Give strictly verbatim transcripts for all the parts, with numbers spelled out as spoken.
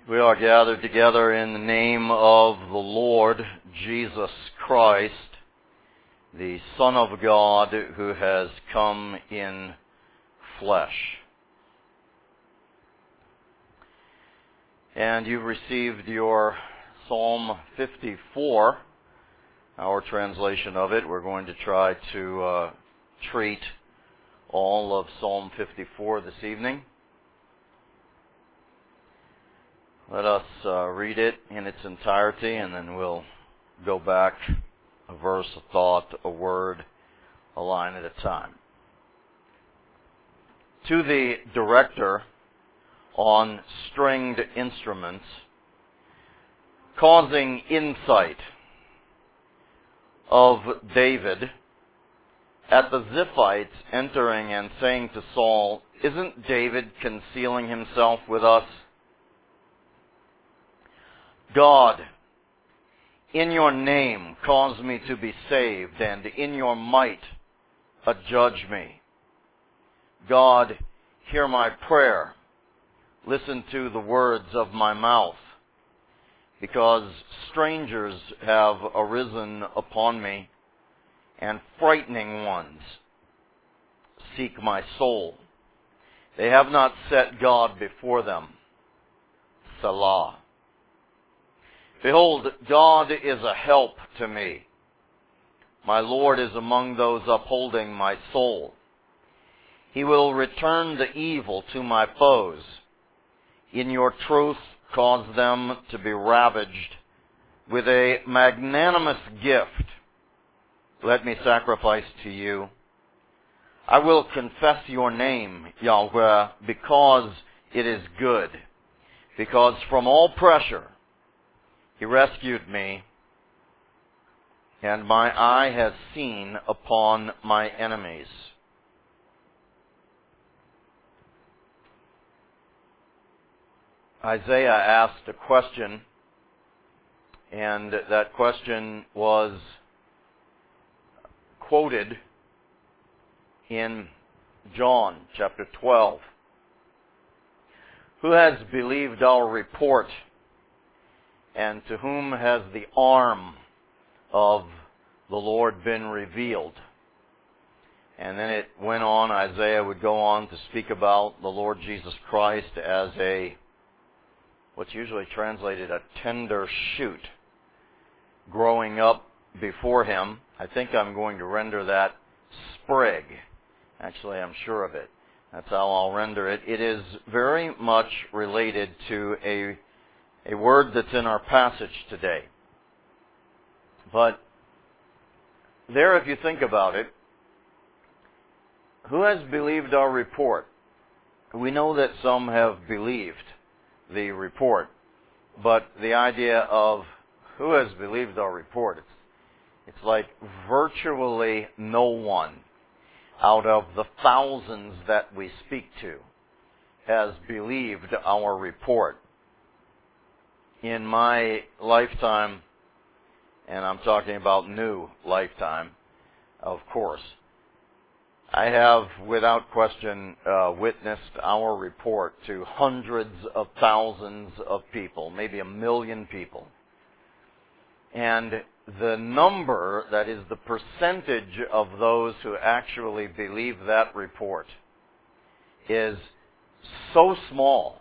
We are gathered together in the name of the Lord Jesus Christ, the Son of God who has come in flesh. And you've received your Psalm fifty-four, our translation of it. We're going to try to uh, treat all of Psalm fifty-four this evening. Let us uh, read it in its entirety, and then we'll go back a verse, a thought, a word, a line at a time. To the director on stringed instruments, causing insight of David, at the Ziphites entering and saying to Saul, "Isn't David concealing himself with us? God, in your name cause me to be saved, and in your might adjudge me. God, hear my prayer. Listen to the words of my mouth, because strangers have arisen upon me, and frightening ones seek my soul. They have not set God before them. Selah. Behold, God is a help to me. My Lord is among those upholding my soul. He will return the evil to my foes. In your truth, cause them to be ravaged. With a magnanimous gift, let me sacrifice to you. I will confess your name, Yahweh, because it is good. Because from all pressure, He rescued me, and my eye has seen upon my enemies." Isaiah asked a question, and that question was quoted in John chapter twelve. "Who has believed our report? And to whom has the arm of the Lord been revealed?" And then it went on, Isaiah would go on to speak about the Lord Jesus Christ as a, what's usually translated, a tender shoot growing up before him. I think I'm going to render that sprig. Actually, I'm sure of it. That's how I'll render it. It is very much related to a A word that's in our passage today. But there, if you think about it, who has believed our report? We know that some have believed the report, but the idea of who has believed our report, it's, it's like virtually no one out of the thousands that we speak to has believed our report. In my lifetime, and I'm talking about new lifetime, of course, I have without question uh, witnessed our report to hundreds of thousands of people, maybe a million people. And the number, that is the percentage of those who actually believe that report, is so small.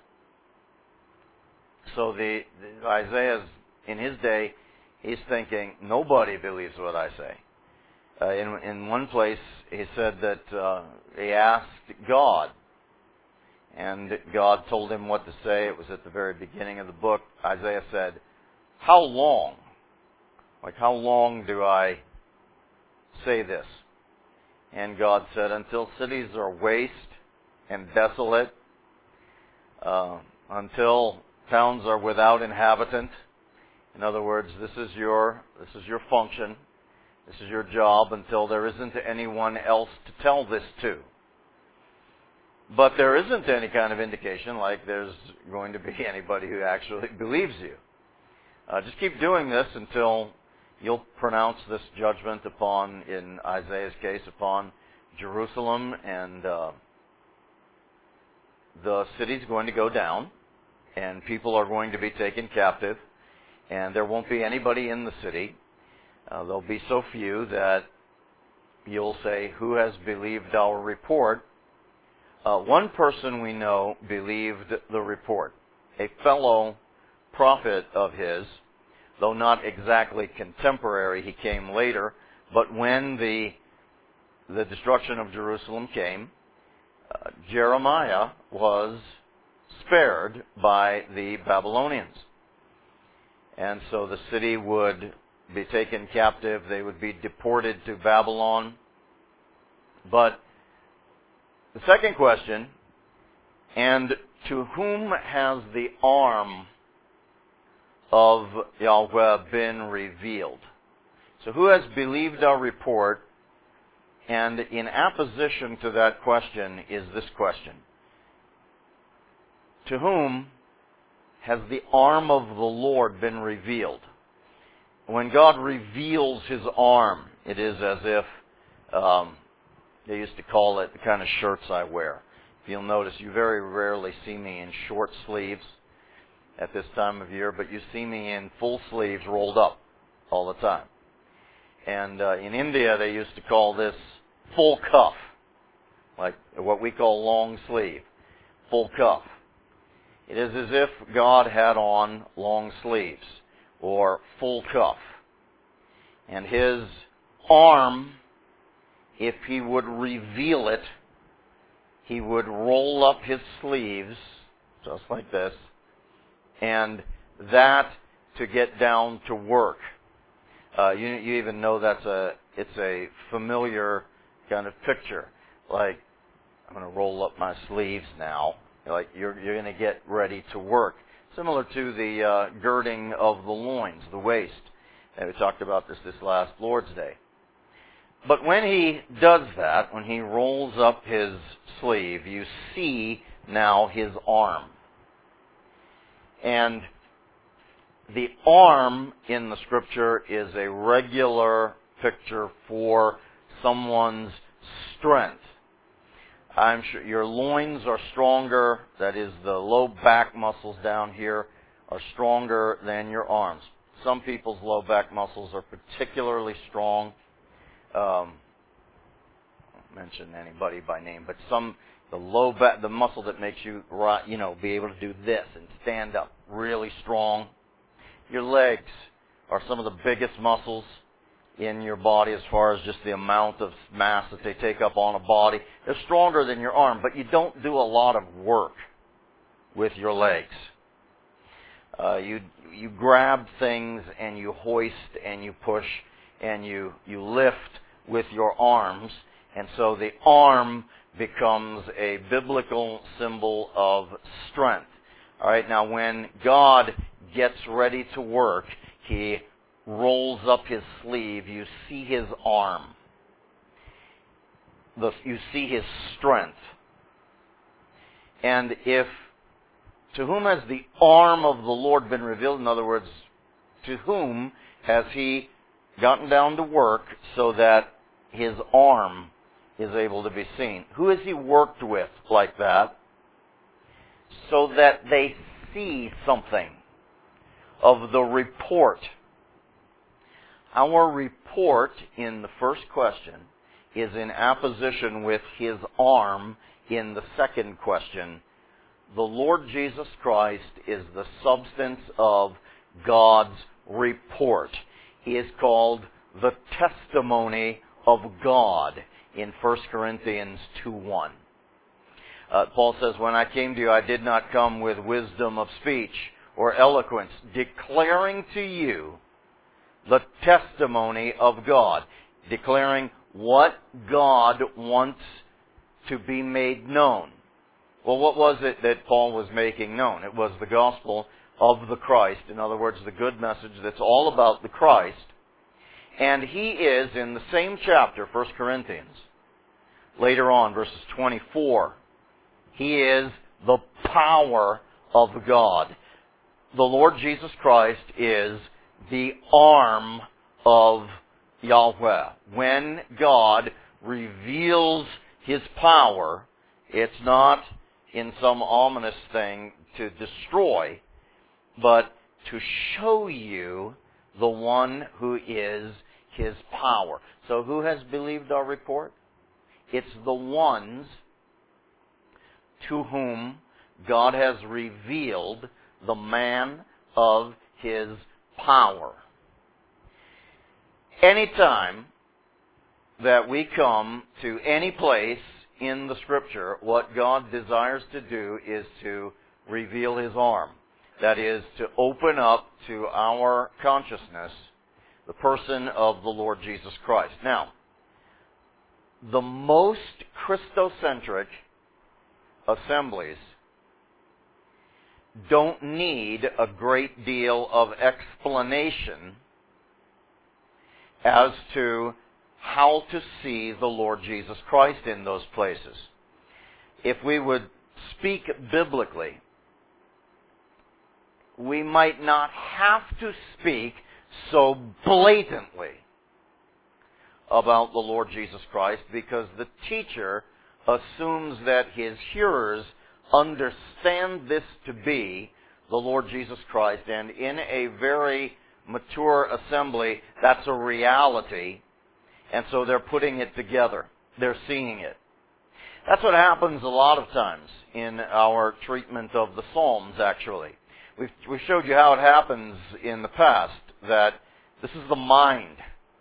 So the, the Isaiah's, in his day, he's thinking, nobody believes what I say. Uh, in, in one place, he said that uh, he asked God, and God told him what to say. It was at the very beginning of the book. Isaiah said, "How long? Like, how long do I say this?" And God said, "Until cities are waste and desolate, uh, until towns are without inhabitant." In other words, this is your this is your function, this is your job, until there isn't anyone else to tell this to. But there isn't any kind of indication like there's going to be anybody who actually believes you. Uh, just keep doing this until you'll pronounce this judgment upon, in Isaiah's case, upon Jerusalem, and uh, the city's going to go down, and people are going to be taken captive, and there won't be anybody in the city. Uh, there'll be so few that you'll say, "Who has believed our report?" Uh, one person we know believed the report, a fellow prophet of his, though not exactly contemporary. He came later, but when the the destruction of Jerusalem came, uh, Jeremiah was spared by the Babylonians. And so the city would be taken captive. They would be deported to Babylon. But the second question, and to whom has the arm of Yahweh been revealed? So who has believed our report? And in opposition to that question is this question: to whom has the arm of the Lord been revealed? When God reveals His arm, it is as if, um, they used to call it the kind of shirts I wear. If you'll notice, you very rarely see me in short sleeves at this time of year, but you see me in full sleeves rolled up all the time. And uh, in India, they used to call this full cuff, like what we call long sleeve, full cuff. It is as if God had on long sleeves or full cuff. And His arm, if He would reveal it, He would roll up His sleeves, just like this, and that to get down to work. Uh, you, you even know that's a, it's a familiar kind of picture. Like, I'm going to roll up my sleeves now. Like, you're, you're going to get ready to work. Similar to the uh, girding of the loins, the waist. And we talked about this this last Lord's Day. But when He does that, when He rolls up His sleeve, you see now His arm. And the arm in the Scripture is a regular picture for someone's strength. I'm sure your loins are stronger, that is, the low back muscles down here are stronger than your arms. Some people's low back muscles are particularly strong. Um, I won't mention anybody by name, but some, the low back, the muscle that makes you, you know, be able to do this and stand up, really strong. Your legs are some of the biggest muscles in your body as far as just the amount of mass that they take up on a body. They're stronger than your arm, but you don't do a lot of work with your legs. Uh, you you grab things and you hoist and you push and you, you lift with your arms, and so the arm becomes a biblical symbol of strength. All right, now when God gets ready to work, He rolls up His sleeve, you see His arm. The, you see His strength. And if, to whom has the arm of the Lord been revealed? In other words, to whom has He gotten down to work so that His arm is able to be seen? Who has He worked with like that so that they see something of the report? Our report in the first question is in opposition with His arm in the second question. The Lord Jesus Christ is the substance of God's report. He is called the testimony of God in First Corinthians two one. Uh, Paul says, when I came to you, I did not come with wisdom of speech or eloquence, declaring to you the testimony of God, declaring what God wants to be made known. Well, what was it that Paul was making known? It was the gospel of the Christ. In other words, the good message that's all about the Christ. And he is, in the same chapter, First Corinthians, later on, verses twenty-four, he is the power of God. The Lord Jesus Christ is the arm of Yahweh. When God reveals His power, it's not in some ominous thing to destroy, but to show you the one who is his power. So who has believed our report? It's the ones to whom God has revealed the man of his power. Anytime that we come to any place in the Scripture, what God desires to do is to reveal his arm. That is, to open up to our consciousness the person of the Lord Jesus Christ. Now, the most Christocentric assemblies don't need a great deal of explanation as to how to see the Lord Jesus Christ in those places. If we would speak biblically, we might not have to speak so blatantly about the Lord Jesus Christ, because the teacher assumes that his hearers understand this to be the Lord Jesus Christ, and in a very mature assembly, that's a reality, and so they're putting it together. They're seeing it. That's what happens a lot of times in our treatment of the Psalms, actually. We've, we showed you how it happens in the past, that this is the mind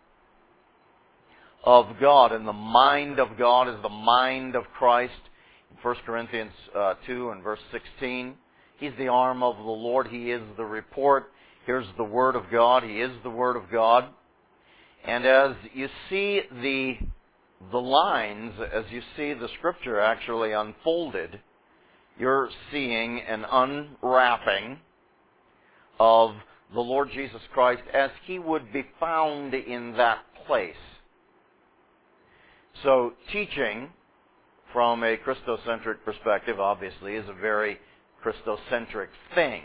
of God, and the mind of God is the mind of Christ. In First Corinthians uh, two and verse sixteen, he's the arm of the Lord, he is the report. Here's the Word of God, he is the Word of God. And as you see the, the lines, as you see the Scripture actually unfolded, you're seeing an unwrapping of the Lord Jesus Christ as he would be found in that place. So teaching from a Christocentric perspective, obviously, is a very Christocentric thing.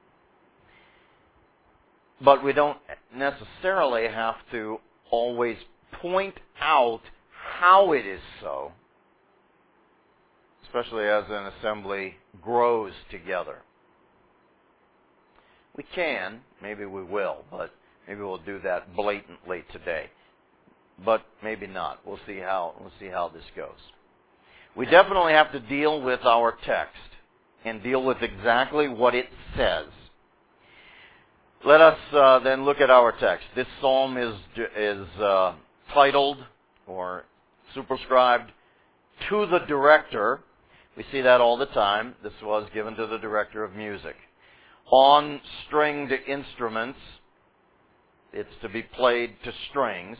But we don't necessarily have to always point out how it is so, especially as an assembly grows together. We can, maybe we will, but maybe we'll do that blatantly today. But maybe not. We'll see how we'll see how this goes. We definitely have to deal with our text and deal with exactly what it says. Let us uh, then look at our text. This psalm is is uh, titled or superscribed to the director. We see that all the time. This was given to the director of music. On stringed instruments, it's to be played to strings.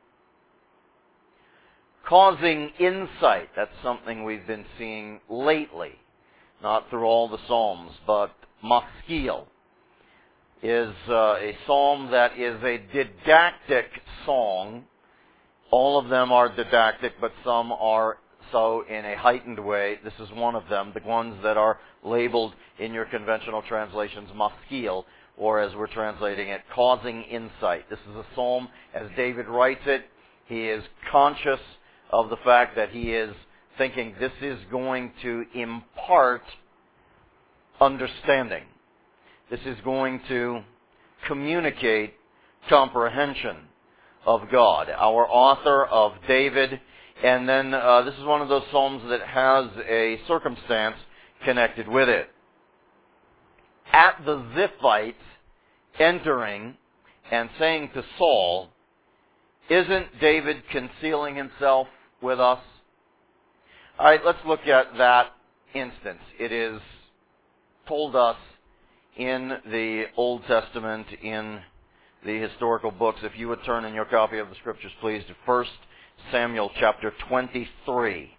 Causing insight, that's something we've been seeing lately, not through all the psalms, but maskil is uh, a psalm that is a didactic song. All of them are didactic, but some are so in a heightened way. This is one of them, the ones that are labeled in your conventional translations maskil, or as we're translating it, causing insight. This is a psalm, as David writes it, he is conscious of the fact that he is thinking this is going to impart understanding. This is going to communicate comprehension of God. Our author of David, and then uh, this is one of those psalms that has a circumstance connected with it. At the Ziphites entering and saying to Saul, isn't David concealing himself with us? All right, let's look at that instance. It is told us in the Old Testament, in the historical books. If you would turn in your copy of the Scriptures, please, to First Samuel chapter twenty-three.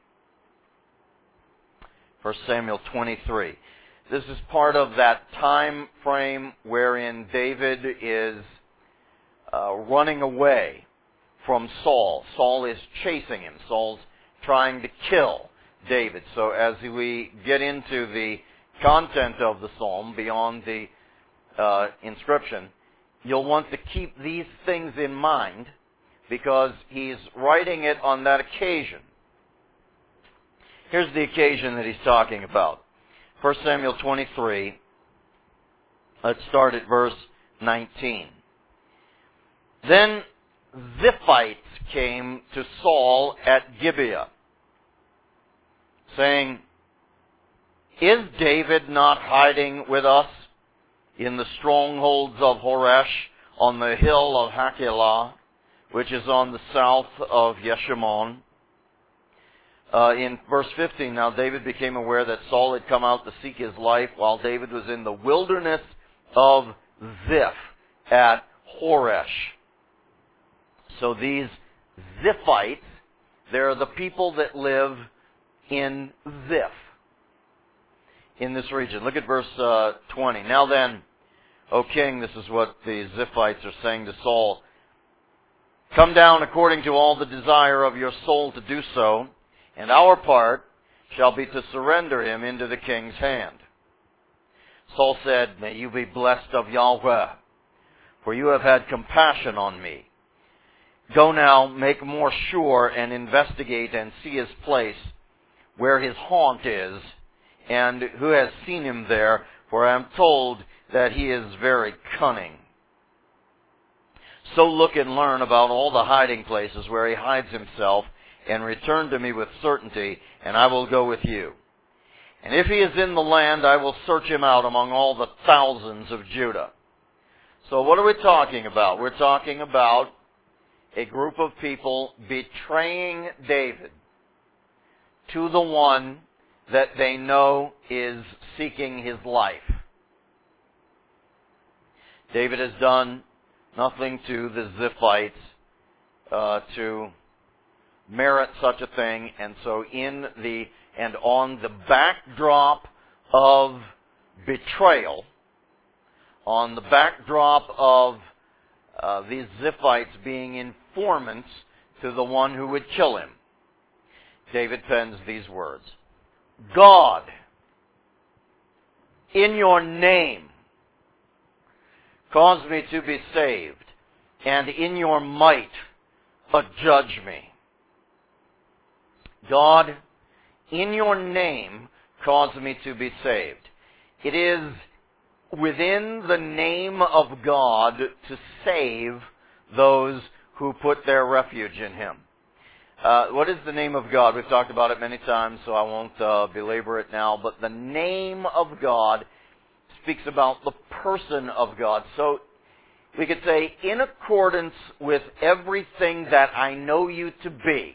First Samuel twenty-three. This is part of that time frame wherein David is uh, running away from Saul. Saul is chasing him. Saul's trying to kill David. So as we get into the content of the psalm beyond the uh, inscription, you'll want to keep these things in mind because he's writing it on that occasion. Here's the occasion that he's talking about. First Samuel twenty-three, let's start at verse nineteen. Then Ziphites came to Saul at Gibeah, saying, "Is David not hiding with us in the strongholds of Horesh on the hill of Hachilah, which is on the south of Yeshimon?" Uh, in verse fifteen, now David became aware that Saul had come out to seek his life while David was in the wilderness of Ziph at Horesh. So these Ziphites, they're the people that live in Ziph, in this region. Look at verse uh, twenty. "Now then, O king," this is what the Ziphites are saying to Saul, "come down according to all the desire of your soul to do so, and our part shall be to surrender him into the king's hand." Saul said, "May you be blessed of Yahweh, for you have had compassion on me. Go now, make more sure, and investigate and see his place, where his haunt is, and who has seen him there, for I am told that he is very cunning. So look and learn about all the hiding places where he hides himself, and return to me with certainty, and I will go with you. And if he is in the land, I will search him out among all the thousands of Judah." So what are we talking about? We're talking about a group of people betraying David to the one that they know is seeking his life. David has done nothing to the Ziphites uh, to merit such a thing, and so in the and on the backdrop of betrayal, on the backdrop of uh, these Ziphites being informants to the one who would kill him, David pens these words: "God, in your name, cause me to be saved, and in your might, adjudge me." God, in your name, cause me to be saved. It is within the name of God to save those who put their refuge in Him. Uh, what is the name of God? We've talked about it many times, so I won't uh, belabor it now. But the name of God speaks about the person of God. So we could say, in accordance with everything that I know you to be,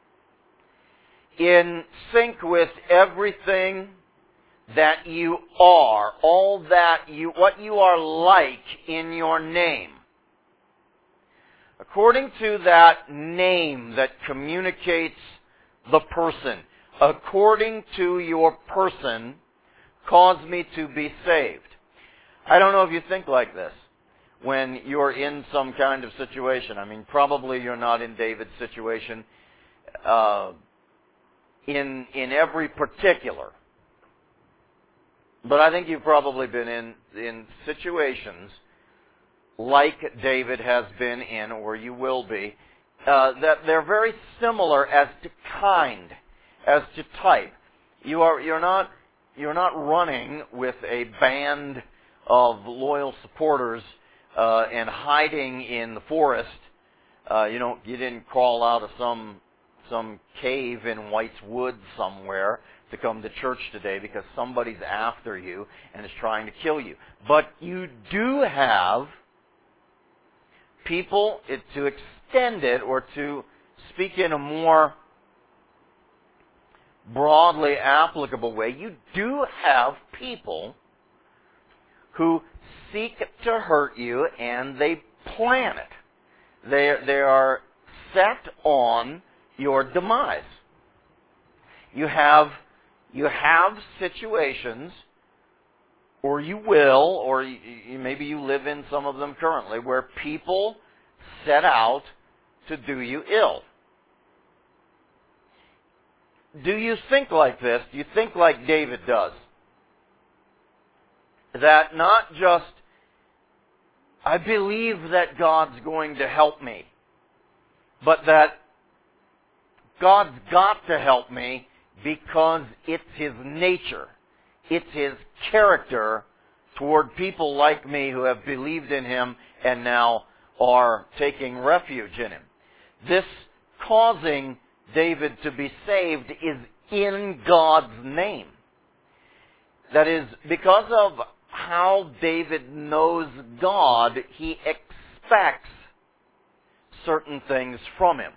in sync with everything that you are, all that you, what you are like in your name, according to that name that communicates the person, according to your person, cause me to be saved. I don't know if you think like this when you're in some kind of situation. I mean, probably you're not in David's situation uh, in in every particular. But I think you've probably been in, in situations like David has been in, or you will be, uh, that they're very similar as to kind, as to type. You are you're not you're not running with a band of loyal supporters uh, and hiding in the forest. Uh, you don't you didn't crawl out of some some cave in White's Woods somewhere to come to church today because somebody's after you and is trying to kill you. But you do have people, it, to extend it or to speak in a more broadly applicable way, you do have people who seek to hurt you and they plan it. They, they are set on your demise. You have you have situations, or you will, or you, you, maybe you live in some of them currently, where people set out to do you ill. Do you think like this? Do you think like David does? That not just, I believe that God's going to help me, but that God's got to help me because it's his nature. It's his character toward people like me who have believed in him and now are taking refuge in him. This causing David to be saved is in God's name. That is, because of how David knows God, he expects certain things from him.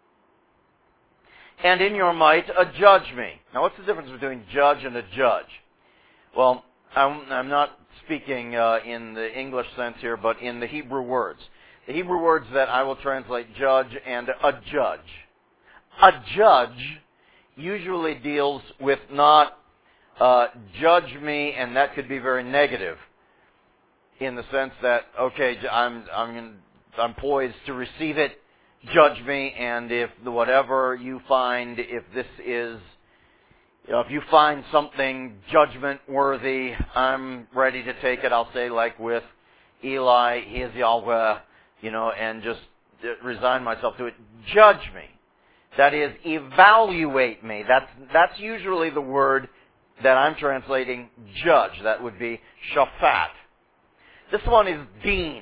And in your might, adjudge me. Now, what's the difference between judge and a judge? Well, I'm, I'm not speaking uh, in the English sense here, but in the Hebrew words. The Hebrew words that I will translate judge and adjudge. A judge usually deals with not uh, judge me, and that could be very negative in the sense that, okay, I'm, I'm, I'm poised to receive it, judge me, and if whatever you find, if this is, you know, if you find something judgment worthy, I'm ready to take it. I'll say like with Eli, he is Yahweh, you know, and just resign myself to it. Judge me. That is, evaluate me. That's, that's usually the word that I'm translating judge. That would be shaphat. This one is deen.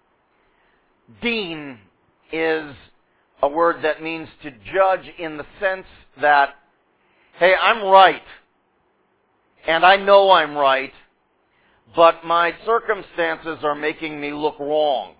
Deen is a word that means to judge in the sense that, hey, I'm right, and I know I'm right, but my circumstances are making me look wrong.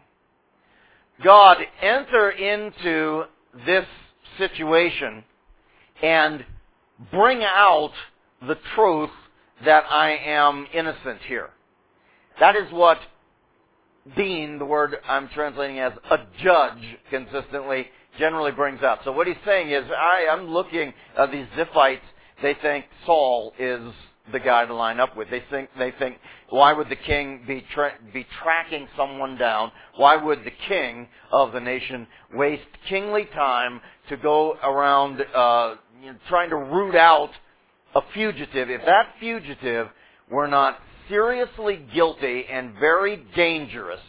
God, enter into this situation and bring out the truth that I am innocent here. That is what deen, the word I'm translating as a judge consistently, generally brings out. So what he's saying is, I, I'm looking at these Ziphites, they think Saul is the guy to line up with. They think, they think, why would the king be tra- be tracking someone down? Why would the king of the nation waste kingly time to go around uh, you know, trying to root out a fugitive? If that fugitive were not seriously guilty and very dangerous,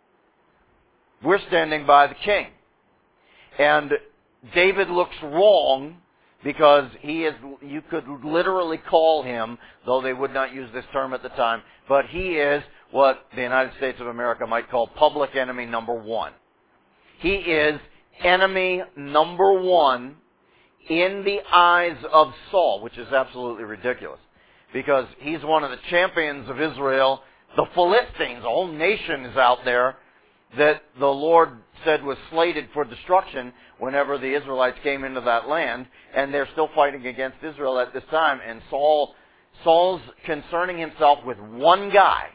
we're standing by the king. And David looks wrong because he is, you could literally call him, though they would not use this term at the time, but he is what the United States of America might call public enemy number one. He is enemy number one in the eyes of Saul, which is absolutely ridiculous, because he's one of the champions of Israel. The Philistines, a whole nation is out there that the Lord said was slated for destruction whenever the Israelites came into that land, and they're still fighting against Israel at this time. And Saul, Saul's concerning himself with one guy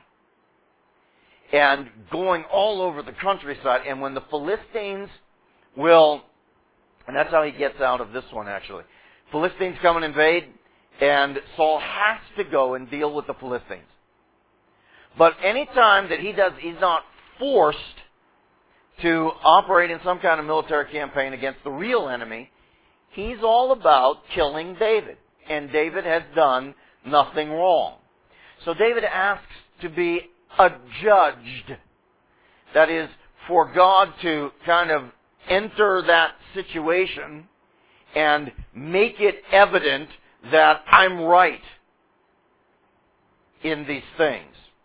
and going all over the countryside. And when the Philistines will, and that's how he gets out of this one actually, Philistines come and invade, and Saul has to go and deal with the Philistines. But any time that he does, he's not forced to operate in some kind of military campaign against the real enemy. He's all about killing David. And David has done nothing wrong. So David asks to be adjudged. That is, for God to kind of enter that situation and make it evident that I'm right in these things.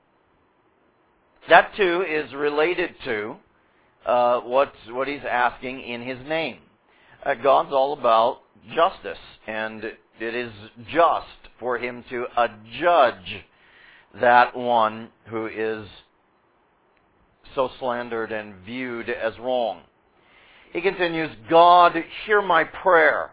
That too is related to uh, what what he's asking in his name. Uh, God's all about justice, and it is just for him to adjudge that one who is so slandered and viewed as wrong. He continues, God, hear my prayer.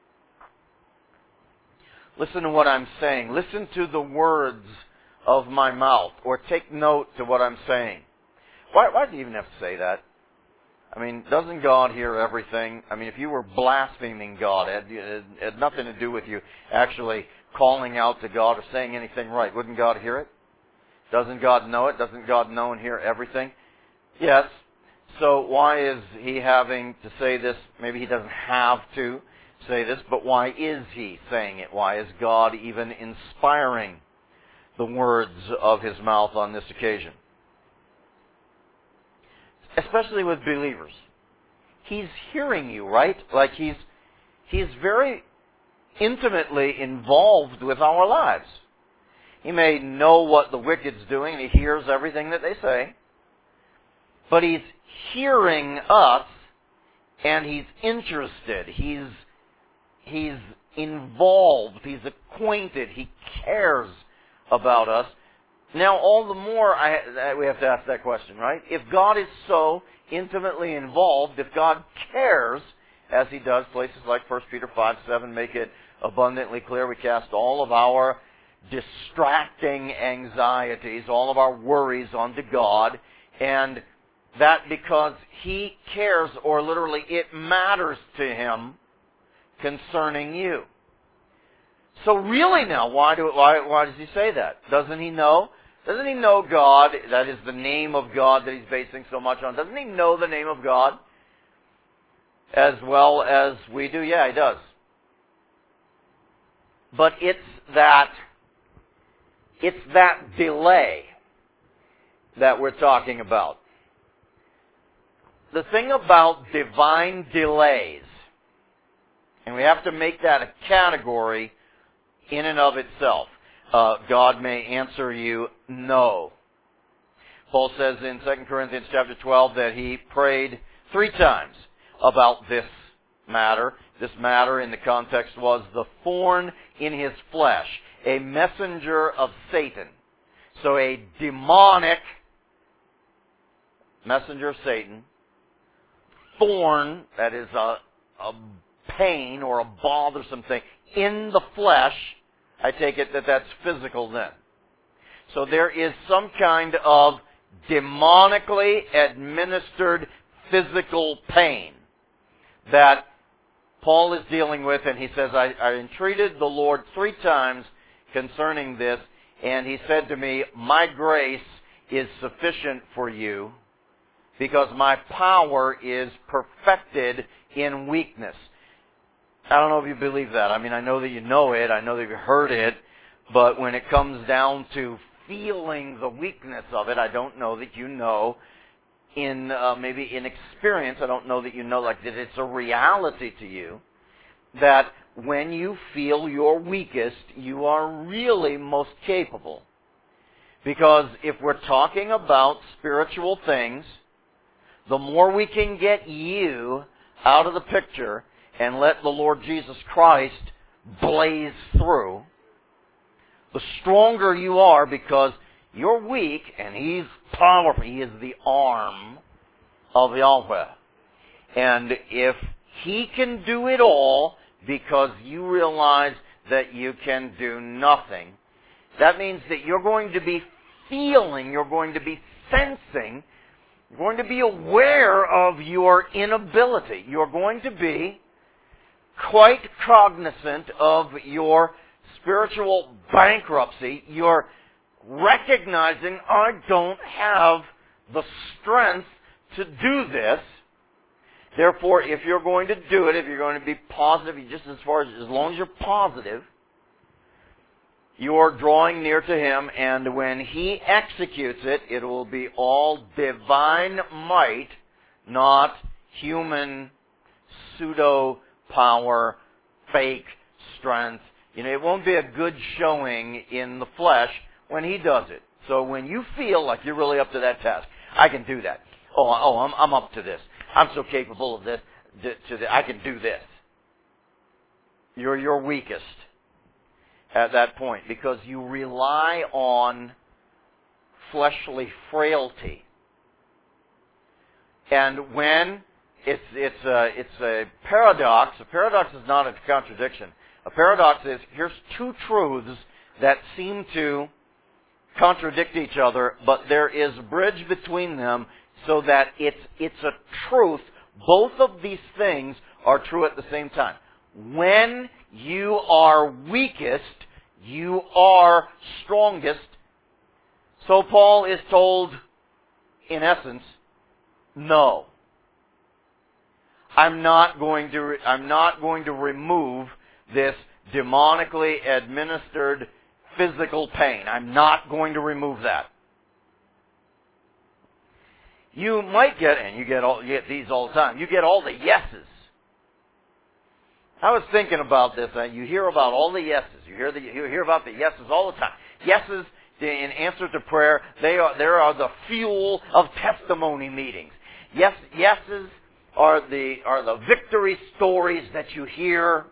Listen to what I'm saying. Listen to the words of my mouth, or take note to what I'm saying. Why, why do you even have to say that? I mean, doesn't God hear everything? I mean, if you were blaspheming God, it had, it had nothing to do with you actually calling out to God or saying anything right. Wouldn't God hear it? Doesn't God know it? Doesn't God know and hear everything? Yes. So why is he having to say this? Maybe he doesn't have to say this, but why is he saying it? Why is God even inspiring the words of his mouth on this occasion? Especially with believers. He's hearing you, right? Like he's, he's very, intimately involved with our lives. He may know what the wicked's doing, and he hears everything that they say, but he's hearing us, and he's interested. He's, he's involved. He's acquainted. He cares about us. Now, all the more I, we have to ask that question, right? If God is so intimately involved, if God cares, as he does, places like First Peter five seven make it abundantly clear, we cast all of our distracting anxieties, all of our worries onto God, and that because he cares, or literally it matters to him concerning you. So really now, why do why why does he say that? Doesn't he know? Doesn't he know God? That is the name of God that he's basing so much on. Doesn't he know the name of God as well as we do? Yeah, he does. But it's that it's that delay that we're talking about. The thing about divine delays, and we have to make that a category in and of itself. Uh, God may answer you no. Paul says in Second Corinthians chapter twelve that he prayed three times about this matter. This matter in the context was the thorn in his flesh, a messenger of Satan. So a demonic messenger of Satan, thorn, that is a, a pain or a bothersome thing in the flesh. I take it that that's physical then. So there is some kind of demonically administered physical pain that Paul is dealing with, and he says, I, I entreated the Lord three times concerning this, and he said to me, my grace is sufficient for you, because my power is perfected in weakness. I don't know if you believe that. I mean, I know that you know it. I know that you've heard it. But when it comes down to feeling the weakness of it, I don't know that you know in uh, maybe in experience. I don't know that you know like that it's a reality to you that when you feel your weakest, you are really most capable. Because if we're talking about spiritual things, the more we can get you out of the picture and let the Lord Jesus Christ blaze through, the stronger you are, because you're weak and he's powerful. He is the arm of Yahweh. And if he can do it all because you realize that you can do nothing, that means that you're going to be feeling, you're going to be sensing, you're going to be aware of your inability. You're going to be quite cognizant of your spiritual bankruptcy. You're recognizing, I don't have the strength to do this. Therefore, if you're going to do it, if you're going to be positive, just as far as, as long as you're positive, you're drawing near to him, and when he executes it, it will be all divine might, not human pseudo power, fake strength. You know, it won't be a good showing in the flesh when he does it. So when you feel like you're really up to that task, I can do that. Oh, oh, I'm, I'm up to this. I'm so capable of this. To, to, I can do this. You're your weakest at that point because you rely on fleshly frailty. And when It's it's a it's a paradox. A paradox is not a contradiction. A paradox is here's two truths that seem to contradict each other, but there is a bridge between them so that it's it's a truth. Both of these things are true at the same time. When you are weakest, you are strongest. So Paul is told, in essence, no. I'm not going to, I'm not going to remove this demonically administered physical pain. I'm not going to remove that. You might get, and you get all, you get these all the time, you get all the yeses. I was thinking about this. Uh, you hear about all the yeses. You hear the you hear about the yeses all the time. Yeses in answer to prayer. They are there are the fuel of testimony meetings. Yes, yeses are the are the victory stories that you hear.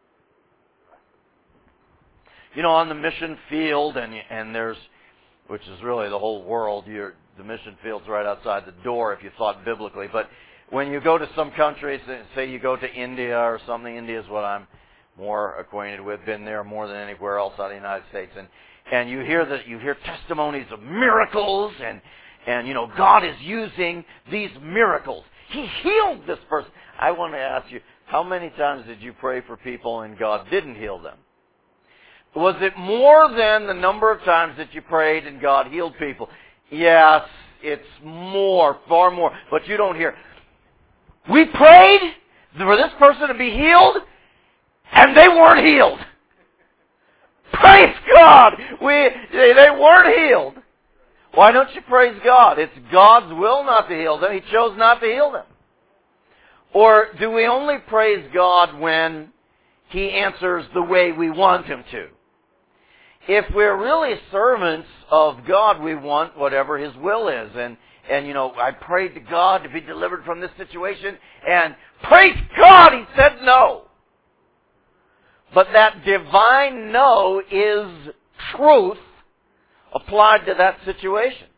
You know, on the mission field, and and there's, which is really the whole world. You're, the mission field's right outside the door if you thought biblically. But when you go to some countries, say you go to India or something, India is what I'm more acquainted with. Been there more than anywhere else out of the United States, and and you hear that you hear testimonies of miracles, and and you know God is using these miracles. He healed this person. I want to ask you, how many times did you pray for people and God didn't heal them? Was it more than the number of times that you prayed and God healed people? Yes, it's more, far more. But you don't hear, we prayed for this person to be healed, and they weren't healed. Praise God! We they, they weren't healed. Why don't you praise God? It's God's will not to heal them. He chose not to heal them. Or do we only praise God when He answers the way we want Him to? If we're really servants of God, we want whatever His will is. And, and you know, I prayed to God to be delivered from this situation, and praise God, He said no. But that divine no is truth applied to that situation.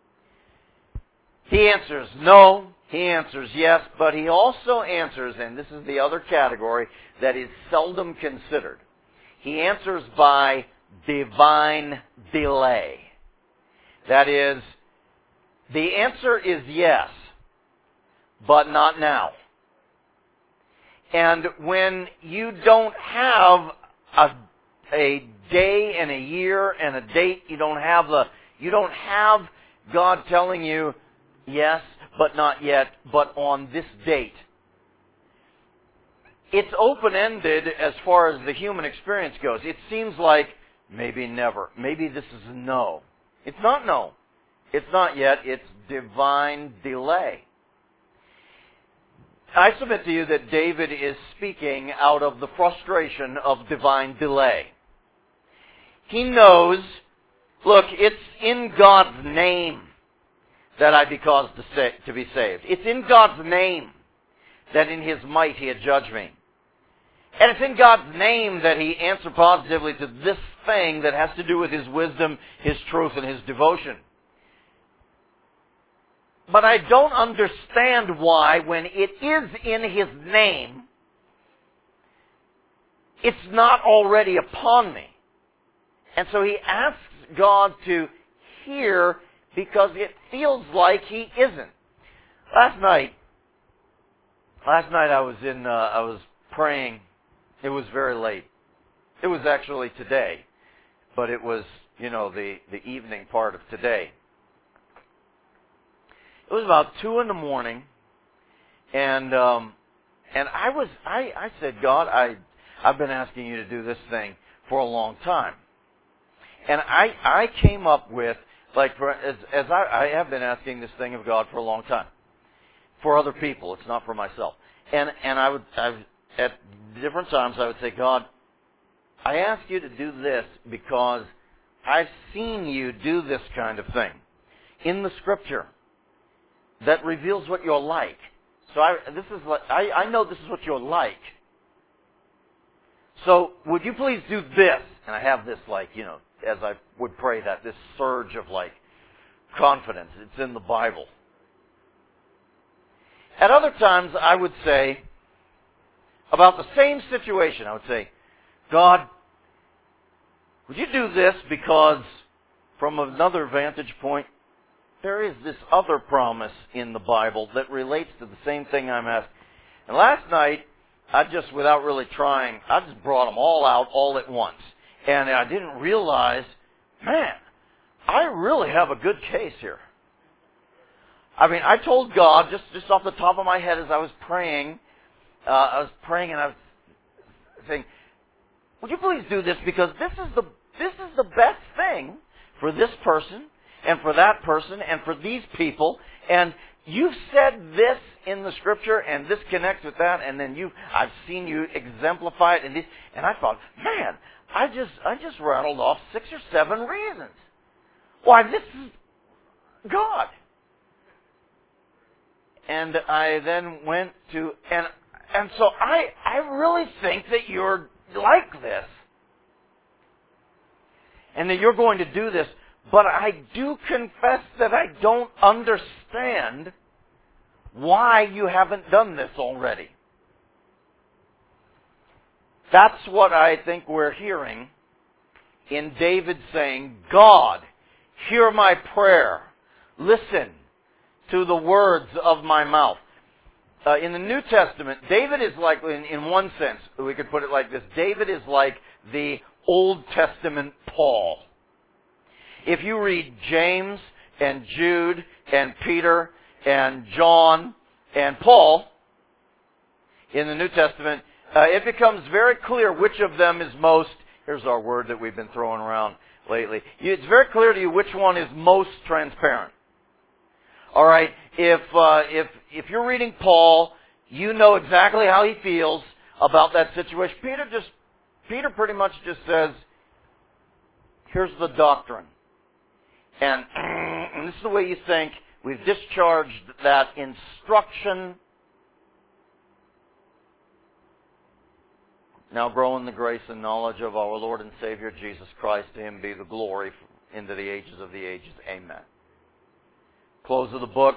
He answers no, He answers yes, but He also answers, and this is the other category that is seldom considered. He answers by divine delay. That is, the answer is yes, but not now. And when you don't have a, a day and a year and a date, you don't have the, you don't have God telling you yes, but not yet, but on this date. It's open-ended as far as the human experience goes. It seems like maybe never. Maybe this is a no. It's not no. It's not yet. It's divine delay. I submit to you that David is speaking out of the frustration of divine delay. He knows, look, it's in God's name that I be caused to, sa- to be saved. It's in God's name that in His might He had judged me. And it's in God's name that He answered positively to this thing that has to do with His wisdom, His truth, and His devotion. But I don't understand why, when it is in His name, it's not already upon me. And so he asks God to hear because it feels like He isn't. Last night, last night I was in, uh, I was praying. It was very late. It was actually today, but it was, you know, the, the evening part of today. It was about two in the morning, and um, and I was I, I said, God, I I've been asking you to do this thing for a long time, and I I came up with like for, as as I, I have been asking this thing of God for a long time, for other people. It's not for myself, and and I would I at different times I would say, God, I ask you to do this because I've seen you do this kind of thing in the Scripture that reveals what you're like. So I, this is like, I, I know this is what you're like. So would you please do this? And I have this like, you know, as I would pray that, this surge of like confidence. It's in the Bible. At other times I would say, about the same situation, I would say, God, would you do this because from another vantage point, there is this other promise in the Bible that relates to the same thing I'm asking. And last night, I just, without really trying, I just brought them all out all at once. And I didn't realize, man, I really have a good case here. I mean, I told God, just, just off the top of my head as I was praying, uh, I was praying and I was saying, would you please do this because this is the, this is the best thing for this person, and for that person, and for these people, and you've said this in the Scripture, and this connects with that, and then you, I've seen you exemplify it, and this, and I thought, man, I just, I just rattled off six or seven reasons why this is God. And I then went to, and and so I, I really think that you're like this, and that you're going to do this. But I do confess that I don't understand why you haven't done this already. That's what I think we're hearing in David saying, God, hear my prayer. Listen to the words of my mouth. Uh, in the New Testament, David is like, in, in one sense, we could put it like this, David is like the Old Testament Paul. If you read James and Jude and Peter and John and Paul in the New Testament, uh, it becomes very clear which of them is most, here's our word that we've been throwing around lately, it's very clear to you which one is most transparent. All right, if uh, if if you're reading Paul, you know exactly how he feels about that situation. Peter just Peter pretty much just says, here's the doctrine. And, and this is the way you think. We've discharged that instruction. Now grow in the grace and knowledge of our Lord and Savior Jesus Christ. To Him be the glory into the ages of the ages. Amen. Close of the book.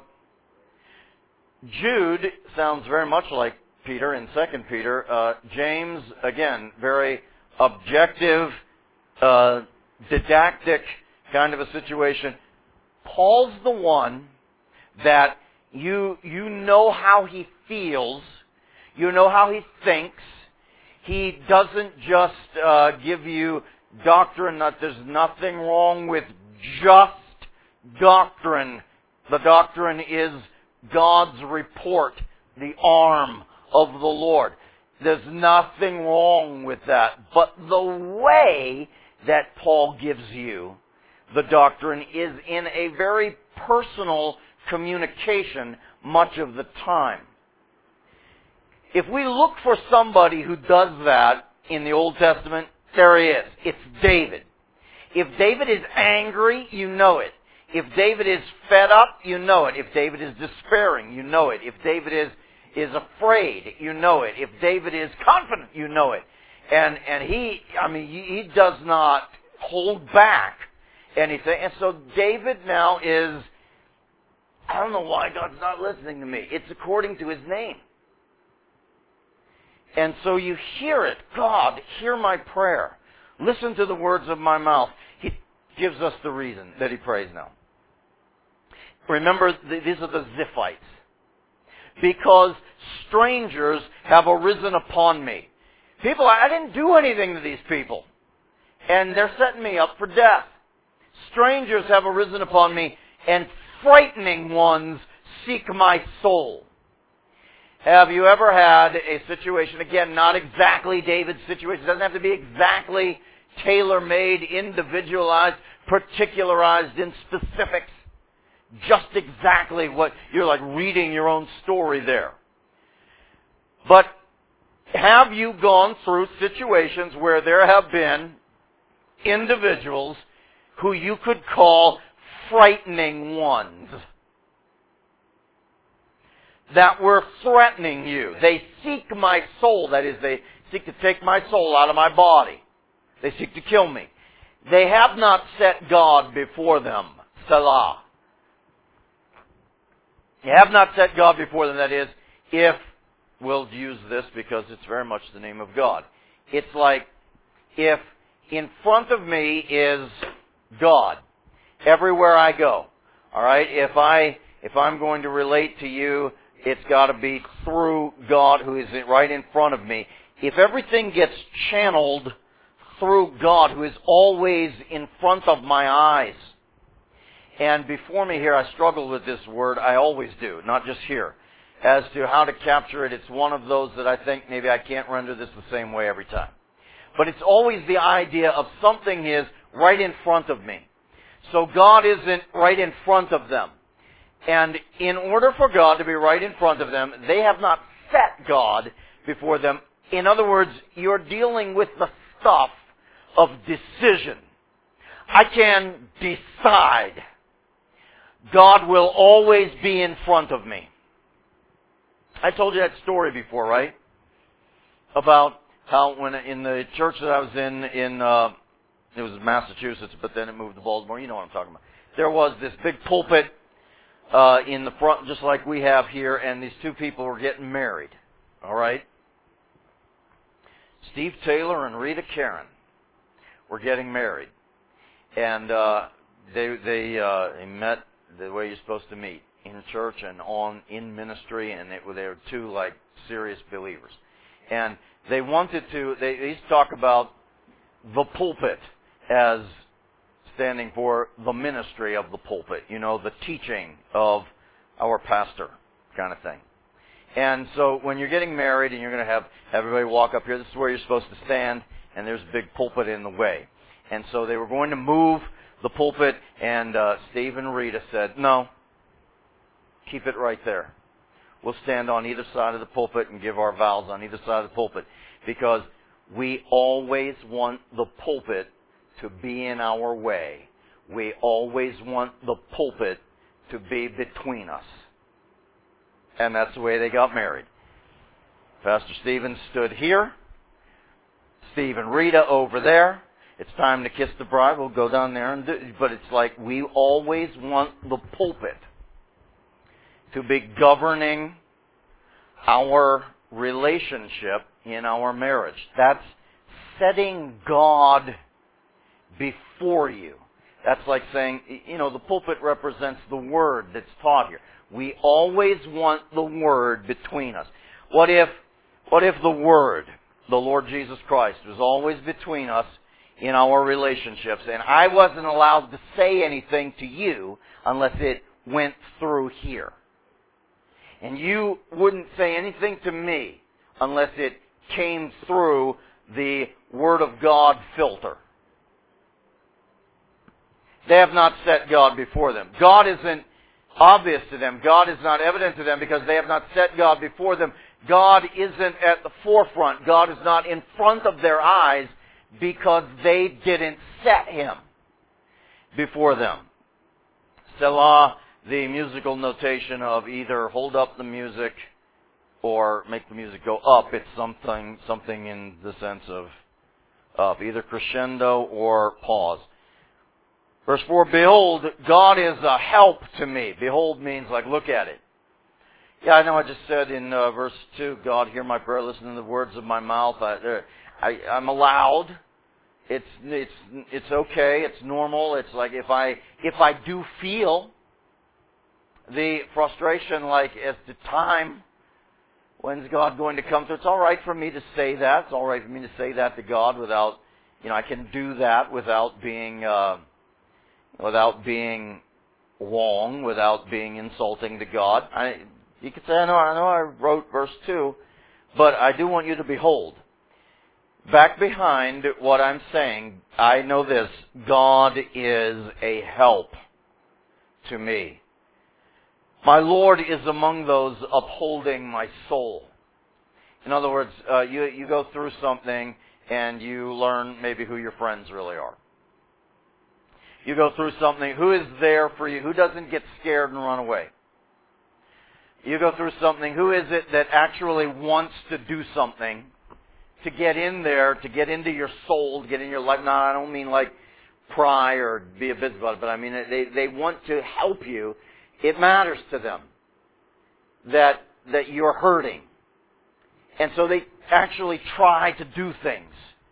Jude sounds very much like Peter in Second Peter. Uh, James, again, very objective, uh, didactic kind of a situation. Paul's the one that you you know how he feels, you know how he thinks. He doesn't just uh, give you doctrine that there's nothing wrong with just doctrine. The doctrine is God's report, the arm of the Lord. There's nothing wrong with that. But the way that Paul gives you the doctrine is in a very personal communication much of the time. If we look for somebody who does that in the Old Testament, there he is. It's David. If David is angry, you know it. If David is fed up, you know it. If David is despairing, you know it. If David is is afraid, you know it. If David is confident, you know it. And and he, I mean, he does not hold back anything. And so David now is, I don't know why God's not listening to me. It's according to His name. And so you hear it. God, hear my prayer. Listen to the words of my mouth. He gives us the reason that he prays now. Remember, these are the Ziphites. Because strangers have arisen upon me. People, I didn't do anything to these people. And they're setting me up for death. Strangers have arisen upon me, and frightening ones seek my soul. Have you ever had a situation, again, not exactly David's situation, it doesn't have to be exactly tailor-made, individualized, particularized in specifics, just exactly what, you're like reading your own story there. But have you gone through situations where there have been individuals who you could call frightening ones? That were threatening you. They seek my soul. That is, they seek to take my soul out of my body. They seek to kill me. They have not set God before them. Selah. They have not set God before them. That is, if, we'll use this because it's very much the name of God. It's like, if in front of me is God, everywhere I go, all right? If I, if I'm going to relate to you, it's got to be through God who is right in front of me. If everything gets channeled through God who is always in front of my eyes, and before me here, I struggle with this word. I always do, not just here. As to how to capture it, it's one of those that I think maybe I can't render this the same way every time. But it's always the idea of something is right in front of me. So God isn't right in front of them. And in order for God to be right in front of them, they have not set God before them. In other words, you're dealing with the stuff of decision. I can decide. God will always be in front of me. I told you that story before, right? About how when in the church that I was in, in uh, it was Massachusetts, but then it moved to Baltimore. You know what I'm talking about. There was this big pulpit uh, in the front, just like we have here, and these two people were getting married. All right? Steve Taylor and Rita Karen were getting married. And uh, they they uh, they met the way you're supposed to meet, in church and on in ministry, and they, they were two like serious believers. And they wanted to, they, they used to talk about the pulpit as standing for the ministry of the pulpit, you know, the teaching of our pastor kind of thing. And so when you're getting married and you're going to have everybody walk up here, this is where you're supposed to stand, and there's a big pulpit in the way. And so they were going to move the pulpit, and uh, Steve and Rita said, no, keep it right there. We'll stand on either side of the pulpit and give our vows on either side of the pulpit, because we always want the pulpit to be in our way. We always want the pulpit to be between us. And that's the way they got married. Pastor Stephen stood here. Steve and Rita over there. It's time to kiss the bride. We'll go down there and do it. But it's like we always want the pulpit to be governing our relationship in our marriage. That's setting God before you. That's like saying, you know, the pulpit represents the Word that's taught here. We always want the Word between us. What if, what if the Word, the Lord Jesus Christ, was always between us in our relationships, and I wasn't allowed to say anything to you unless it went through here? And you wouldn't say anything to me unless it came through the Word of God filter. They have not set God before them. God isn't obvious to them. God is not evident to them because they have not set God before them. God isn't at the forefront. God is not in front of their eyes because they didn't set Him before them. Selah, the musical notation of either hold up the music or make the music go up. It's something something in the sense of, of either crescendo or pause. Verse four, behold, God is a help to me. Behold means like look at it. Yeah, I know I just said in uh, verse two, God, hear my prayer, listen to the words of my mouth. I, I, I'm allowed. It's it's it's okay. It's normal. It's like if I if I do feel the frustration, like at the time, when's God going to come through? It's all right for me to say that. It's all right for me to say that to God without, you know, I can do that without being uh, without being wrong, without being insulting to God. I, you could say, I know, I know, I wrote verse two, but I do want you to behold. Back behind what I'm saying, I know this: God is a help to me. My Lord is among those upholding my soul. In other words, uh, you you go through something and you learn maybe who your friends really are. You go through something, who is there for you? Who doesn't get scared and run away? You go through something, who is it that actually wants to do something to get in there, to get into your soul, to get in your life? Now, I don't mean like pry or be a busybody, but I mean they they want to help you. It matters to them that that you're hurting. And so they actually try to do things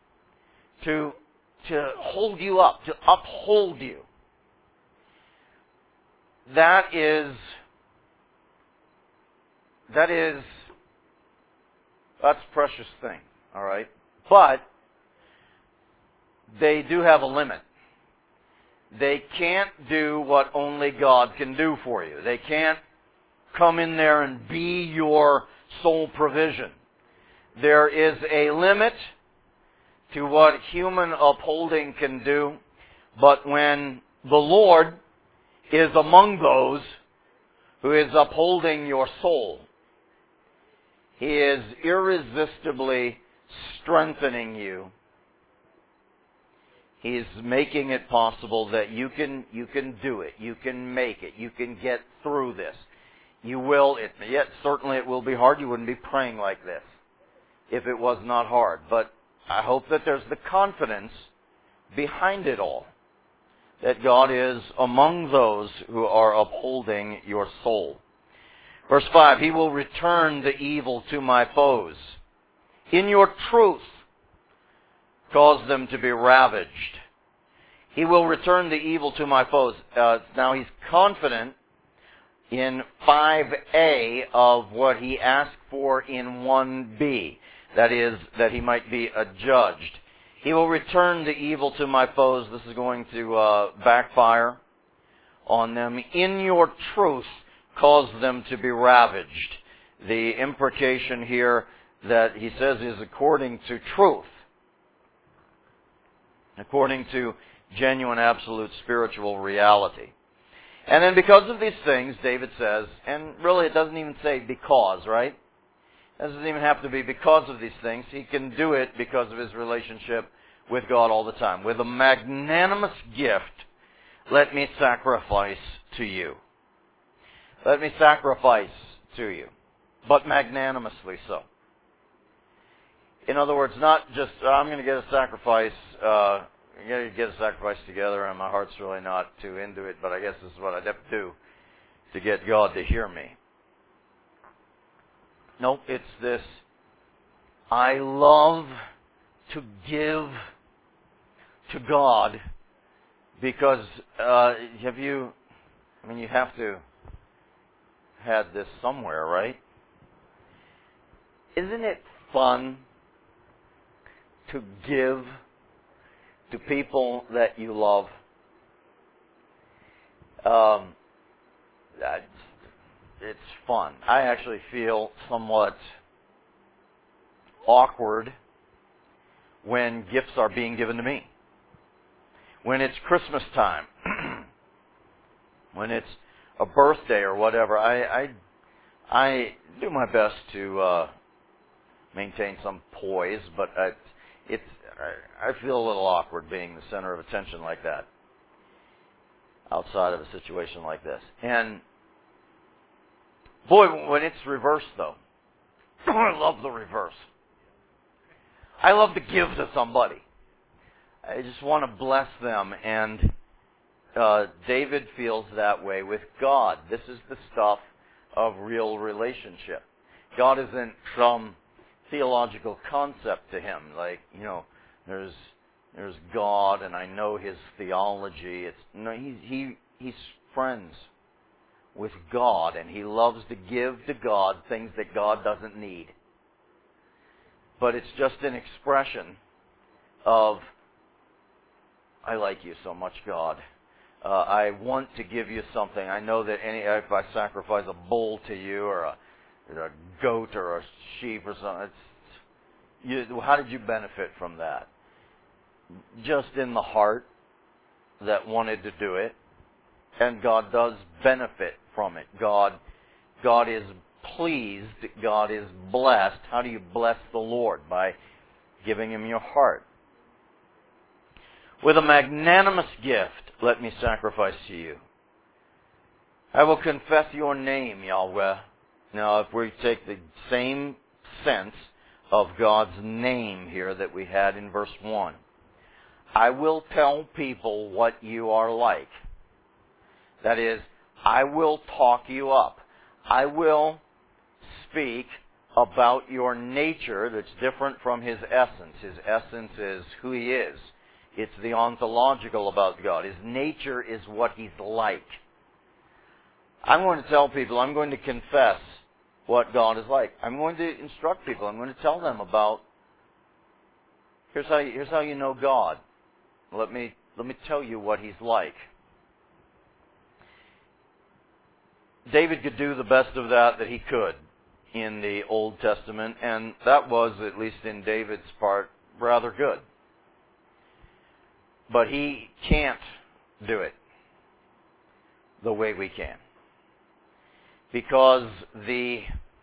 to to hold you up, to uphold you. That is that is that's a precious thing, all right? But they do have a limit. They can't do what only God can do for you. They can't come in there and be your sole provision. There is a limit to what human upholding can do, but when the Lord is among those who is upholding your soul. He is irresistibly strengthening you. He's making it possible that you can you can do it. You can make it. You can get through this. You will. It, yet certainly it will be hard. You wouldn't be praying like this if it was not hard. But I hope that there's the confidence behind it all, that God is among those who are upholding your soul. Verse five, He will return the evil to my foes. In your truth, cause them to be ravaged. He will return the evil to my foes. Uh, now he's confident in five A of what he asked for in one B. That is, that he might be adjudged. He will return the evil to my foes. This is going to uh, backfire on them. In your truth, cause them to be ravaged. The imprecation here that he says is according to truth, according to genuine, absolute spiritual reality. And then because of these things, David says, and really it doesn't even say because, right? It doesn't even have to be because of these things. He can do it because of his relationship with God all the time. With a magnanimous gift, let me sacrifice to you. Let me sacrifice to you, but magnanimously so. In other words, not just, oh, I'm going to get a sacrifice, uh, I'm going to get a sacrifice together, and my heart's really not too into it, but I guess this is what I'd have to do to get God to hear me. Nope, it's this, I love to give to God because, uh, have you, I mean, you have to had this somewhere, right? Isn't it fun to give to people that you love? Um, that's, it's fun. I actually feel somewhat awkward when gifts are being given to me. When it's Christmas time, when it's a birthday or whatever, I I, I do my best to uh, maintain some poise, but I, it's I, I feel a little awkward being the center of attention like that outside of a situation like this. And boy, when it's reversed though, I love the reverse. I love to give to somebody. I just want to bless them, and uh, David feels that way with God. This is the stuff of real relationship. God isn't some theological concept to him, like, you know, there's there's God, and I know his theology. It's no, he he he's friends with God, and he loves to give to God things that God doesn't need. But it's just an expression of, I like you so much, God. Uh, I want to give you something. I know that any if I sacrifice a bull to you, or a, or a goat, or a sheep, or something, it's, you, how did you benefit from that? Just in the heart that wanted to do it, and God does benefit from it. God, God is pleased. God is blessed. How do you bless the Lord? By giving him your heart. With a magnanimous gift, let me sacrifice to you. I will confess your name, Yahweh. Now, if we take the same sense of God's name here that we had in verse one, I will tell people what you are like. That is, I will talk you up. I will speak about your nature that's different from his essence. His essence is who he is. It's the ontological about God. His nature is what he's like. I'm going to tell people, I'm going to confess what God is like. I'm going to instruct people. I'm going to tell them about, here's how you, here's how you know God. Let me, let me tell you what he's like. David could do the best of that that he could in the Old Testament, and that was, at least in David's part, rather good. But he can't do it the way we can. because the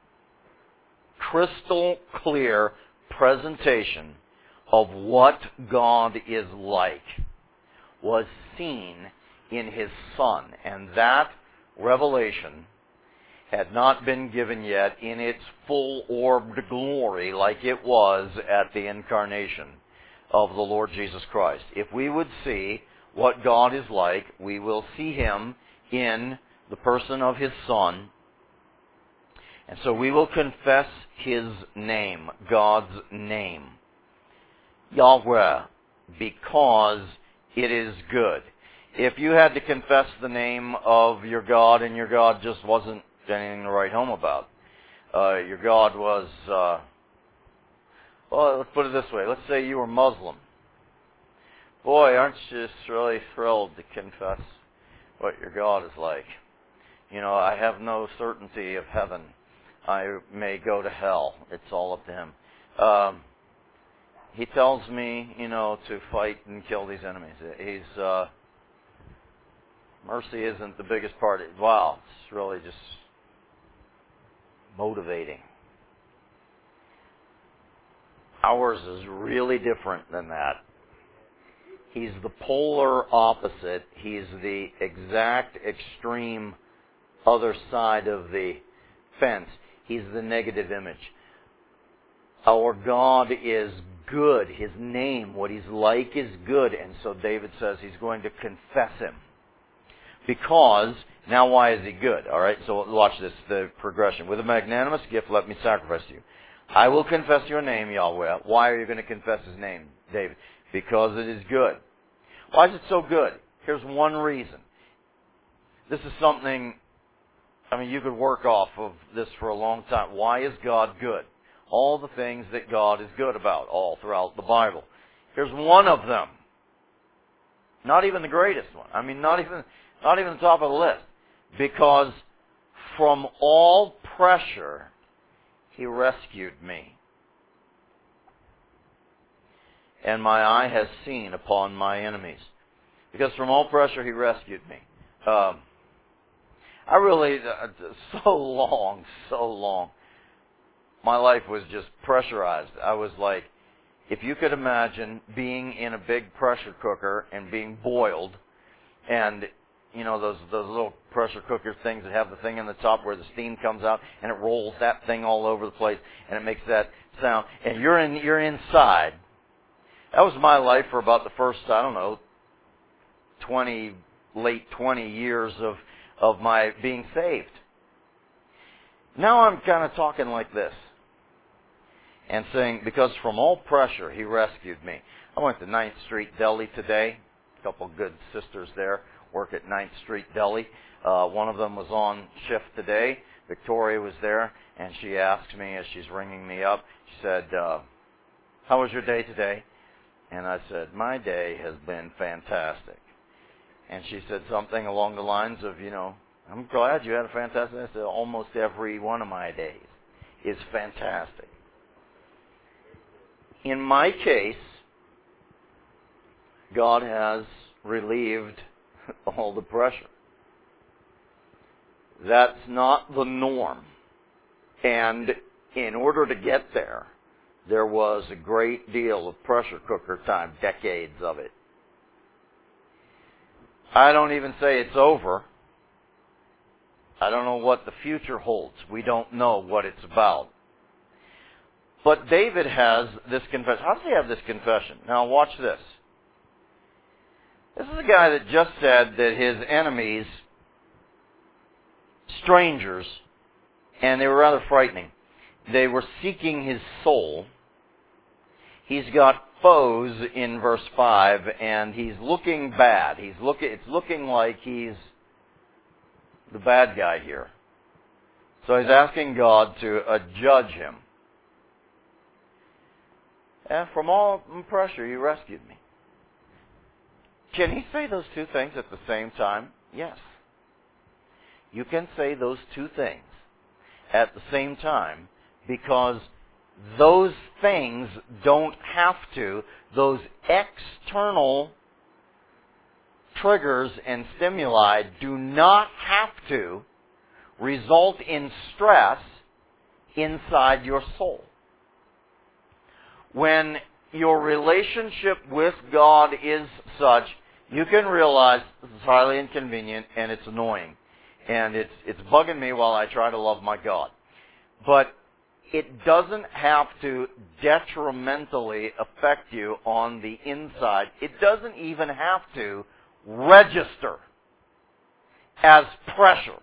crystal clear presentation of what God is like was seen in His Son. And that revelation had not been given yet in its full-orbed glory like it was at the incarnation of the Lord Jesus Christ. If we would see what God is like, we will see Him in the person of His Son. And so we will confess His name, God's name, Yahweh, because it is good. If you had to confess the name of your God and your God just wasn't anything to write home about, uh, your God was, uh, well, let's put it this way. Let's say you were Muslim. Boy, aren't you just really thrilled to confess what your God is like? You know, I have no certainty of heaven. I may go to hell. It's all up to Him. Um, he tells me, you know, to fight and kill these enemies. He's, uh, mercy isn't the biggest part. Of, wow, it's really just motivating. Ours is really different than that. He's the polar opposite. He's the exact extreme other side of the fence. He's the negative image. Our God is good. His name, what He's like, is good. And so David says he's going to confess Him. Because, now why is He good? All right, so watch this, the progression. With a magnanimous gift, let me sacrifice to you. I will confess your name, Yahweh. Why are you going to confess His name, David? Because it is good. Why is it so good? Here's one reason. This is something, I mean, you could work off of this for a long time. Why is God good? All the things that God is good about, all throughout the Bible. Here's one of them. Not even the greatest one. I mean, not even, not even the top of the list. Because from all pressure, He rescued me. And my eye has seen upon my enemies. Because from all pressure, He rescued me. Um, I really, uh, so long, so long, my life was just pressurized. I was like, if you could imagine being in a big pressure cooker and being boiled, and, you know, those those little pressure cooker things that have the thing in the top where the steam comes out and it rolls that thing all over the place and it makes that sound, and you're in you're inside. That was my life for about the first, I don't know, twenty, late twenty years of, of my being saved. Now I'm kind of talking like this and saying, because from all pressure, He rescued me. I went to ninth Street Deli today. A couple good sisters there work at ninth Street Deli. Uh, one of them was on shift today. Victoria was there, and she asked me as she's ringing me up, she said, uh, how was your day today? And I said, my day has been fantastic. And she said something along the lines of, you know, I'm glad you had a fantastic day. I said, almost every one of my days is fantastic. In my case, God has relieved all the pressure. That's not the norm. And in order to get there, there was a great deal of pressure cooker time, decades of it. I don't even say it's over. I don't know what the future holds. We don't know what it's about. But David has this confession. How does he have this confession? Now watch this. This is a guy that just said that his enemies, strangers, and they were rather frightening, they were seeking his soul. He's got foes in verse five, and he's looking bad. He's looking. It's looking like he's the bad guy here. So he's asking God to uh, judge him. And from all pressure, you rescued me. Can he say those two things at the same time? Yes. You can say those two things at the same time, because those things don't have to, those external triggers and stimuli do not have to result in stress inside your soul. When your relationship with God is such, you can realize this is highly inconvenient and it's annoying. And it's it's bugging me while I try to love my God. But it doesn't have to detrimentally affect you on the inside. It doesn't even have to register as pressure.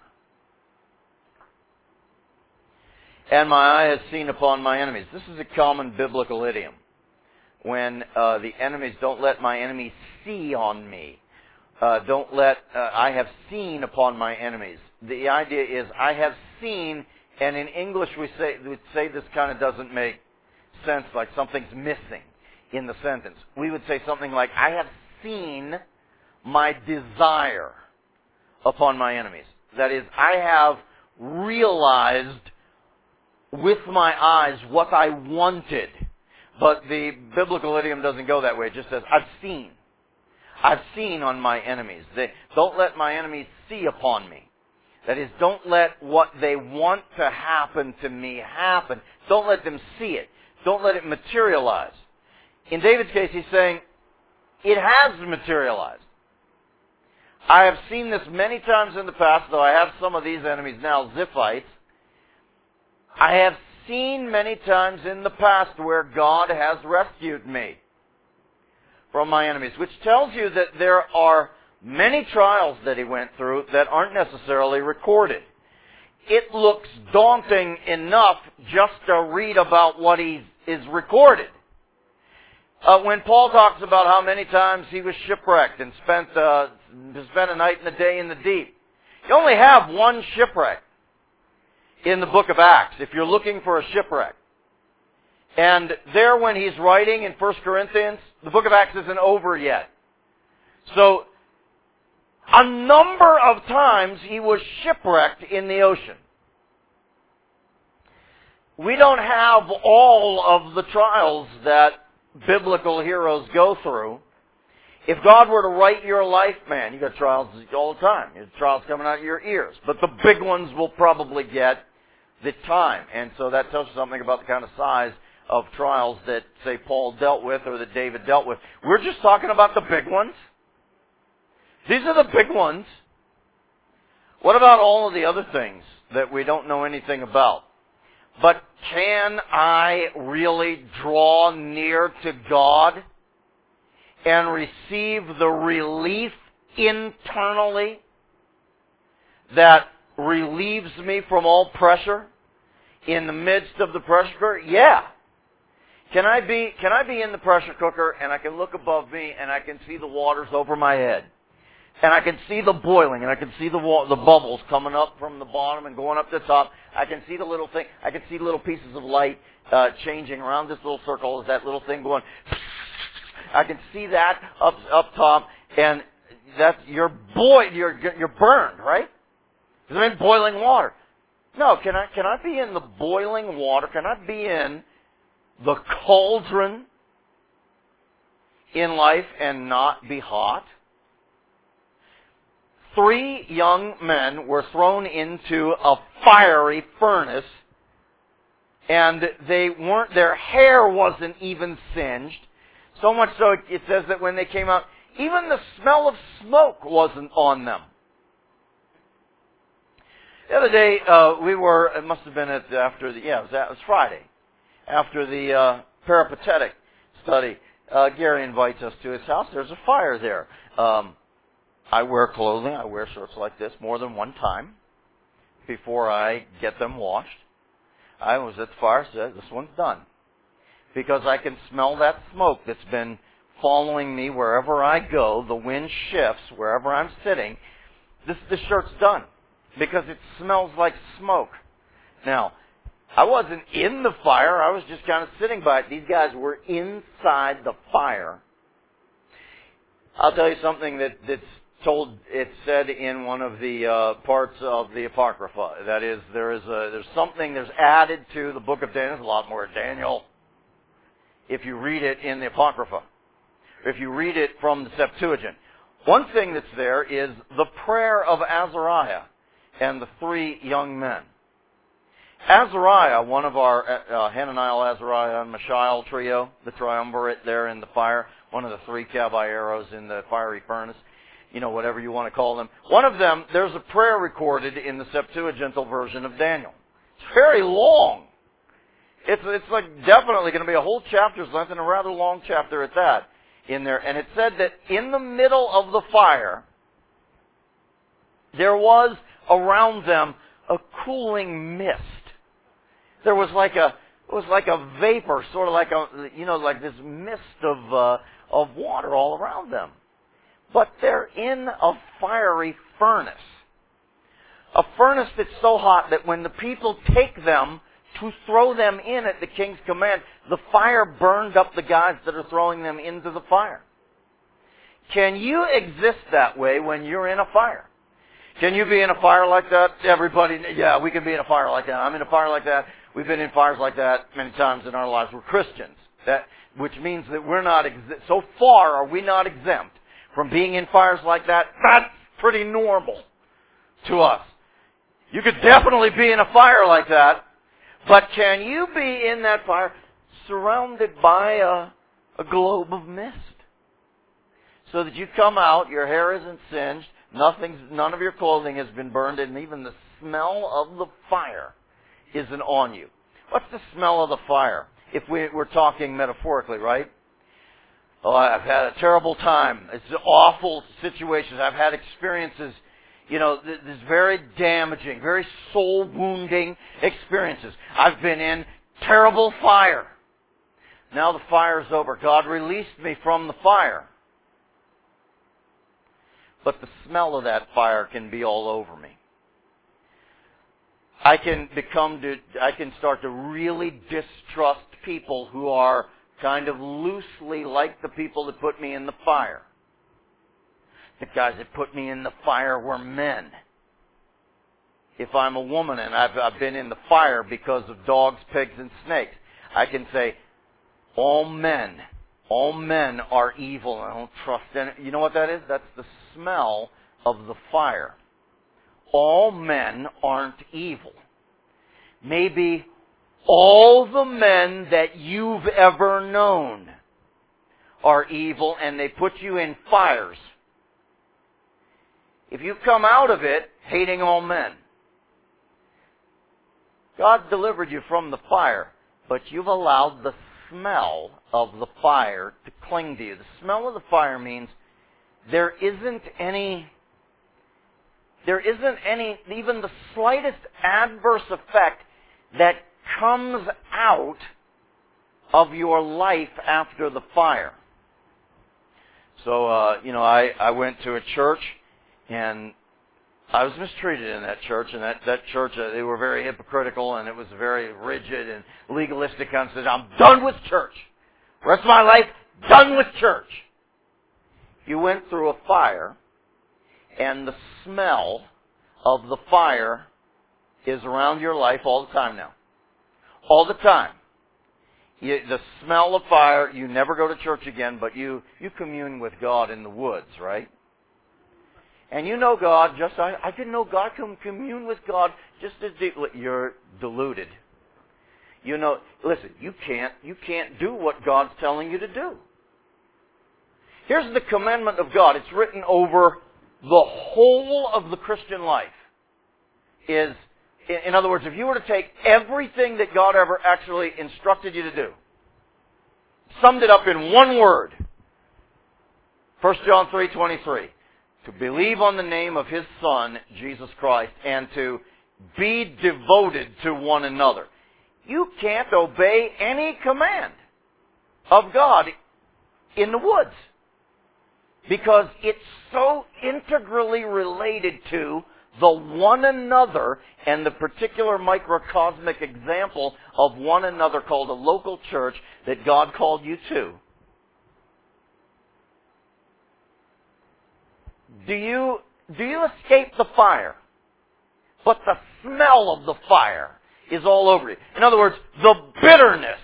And my eye has seen upon my enemies. This is a common biblical idiom. When uh, the enemies, don't let my enemies see on me. Uh, don't let, uh, I have seen upon my enemies. The idea is, I have seen, and in English we say, we say this kind of doesn't make sense, like something's missing in the sentence. We would say something like, I have seen my desire upon my enemies. That is, I have realized with my eyes what I wanted. But the biblical idiom doesn't go that way. It just says, I've seen. I've seen on my enemies. They, don't let my enemies see upon me. That is, don't let what they want to happen to me happen. Don't let them see it. Don't let it materialize. In David's case, he's saying, it has materialized. I have seen this many times in the past, though I have some of these enemies now, Ziphites. I have seen many times in the past where God has rescued me from my enemies, which tells you that there are many trials that he went through that aren't necessarily recorded. It looks daunting enough just to read about what he is recorded. Uh, when Paul talks about how many times he was shipwrecked and spent, uh, spent a night and a day in the deep, you only have one shipwreck in the book of Acts, if you're looking for a shipwreck. And there when he's writing in First Corinthians, the book of Acts isn't over yet. So, a number of times he was shipwrecked in the ocean. We don't have all of the trials that biblical heroes go through. If God were to write your life, man, you got trials all the time. You have trials coming out of your ears. But the big ones will probably get the time. And so that tells you something about the kind of size of trials that, say, Paul dealt with or that David dealt with. We're just talking about the big ones. These are the big ones. What about all of the other things that we don't know anything about? But can I really draw near to God and receive the relief internally that relieves me from all pressure in the midst of the pressure cooker? Yeah. Can I be, can I be in the pressure cooker and I can look above me and I can see the waters over my head? And I can see the boiling, and I can see the wa- the bubbles coming up from the bottom and going up to the top. I can see the little thing. I can see little pieces of light uh, changing around this little circle. Is that little thing going? I can see that up up top, and that's you're boy you're you're burned, right? Because I'm in boiling water. No, can I can I be in the boiling water? Can I be in the cauldron in life and not be hot? Three young men were thrown into a fiery furnace, and they weren't, their hair wasn't even singed. So much so it says that when they came out, even the smell of smoke wasn't on them. The other day, uh, we were, it must have been at, after the, yeah, it was, it was Friday, after the uh, peripatetic study. Uh, Gary invites us to his house. There's a fire there. Um, I wear clothing, I wear shirts like this more than one time before I get them washed. I was at the fire, said, this one's done. Because I can smell that smoke that's been following me wherever I go. The wind shifts wherever I'm sitting. This, this shirt's done. Because it smells like smoke. Now, I wasn't in the fire, I was just kind of sitting by it. These guys were inside the fire. I'll tell you something that, that's told, it's said in one of the uh, parts of the Apocrypha. That is, there is a, there's something, there's added to the book of Daniel. There's a lot more Daniel if you read it in the Apocrypha. If you read it from the Septuagint. One thing that's there is the prayer of Azariah. and the three young men. Azariah, one of our uh, Hananiah, Azariah, and Mishael trio, the triumvirate there in the fire, one of the three caballeros in the fiery furnace, you know, whatever you want to call them. One of them, there's a prayer recorded in the Septuagintal version of Daniel. It's very long. It's it's like definitely going to be a whole chapter's length, and a rather long chapter at that in there. And it said that in the middle of the fire, there was around them a cooling mist. There was like a it was like a vapor, sort of like a you know like this mist of uh, of water all around them. But they're in a fiery furnace, a furnace that's so hot that when the people take them to throw them in at the king's command, the fire burned up the guys that are throwing them into the fire. Can you exist that way when you're in a fire? Can you be in a fire like that? Everybody, yeah, we can be in a fire like that. I'm in a fire like that. We've been in fires like that many times in our lives. We're Christians, that which means that we're not exempt. So far, are we not exempt from being in fires like that? That's pretty normal to us. You could definitely be in a fire like that. But can you be in that fire surrounded by a, a globe of mist? So that you come out, your hair isn't singed, nothing's, none of your clothing has been burned, and even the smell of the fire isn't on you. What's the smell of the fire? If we, we're talking metaphorically, right? Oh, I've had a terrible time. It's awful situations. I've had experiences, you know, this very damaging, very soul-wounding experiences. I've been in terrible fire. Now the fire's over. God released me from the fire. But the smell of that fire can be all over me. I can become, to, I can start to really distrust people who are kind of loosely like the people that put me in the fire. The guys that put me in the fire were men. If I'm a woman and I've, I've been in the fire because of dogs, pigs, and snakes, I can say, all men, all men are evil, and I don't trust any. You know what that is? That's the smell of the fire. All men aren't evil. Maybe all the men that you've ever known are evil, and they put you in fires. If you come out of it hating all men, God delivered you from the fire, but you've allowed the smell of the fire to cling to you. The smell of the fire means there isn't any, there isn't any, even the slightest adverse effect that comes out of your life after the fire. So, uh, you know, I, I went to a church, and I was mistreated in that church, and that, that church, uh, they were very hypocritical, and it was very rigid and legalistic. I said, I'm done with church. The rest of my life, done with church. You went through a fire, and the smell of the fire is around your life all the time now. All the time. You, the smell of fire, you never go to church again, but you, you commune with God in the woods, right? And you know God, just, I, I didn't know God can commune with God just as deeply. You're deluded. You know, listen, you can't, you can't do what God's telling you to do. Here's the commandment of God. It's written over the whole of the Christian life. Is, in other words, if you were to take everything that God ever actually instructed you to do, summed it up in one word, First John three twenty-three, to believe on the name of His Son, Jesus Christ, and to be devoted to one another. You can't obey any command of God in the woods, because it's so integrally related to the one another and the particular microcosmic example of one another called a local church that God called you to. Do you, do you escape the fire? But the smell of the fire is all over you. In other words, the bitterness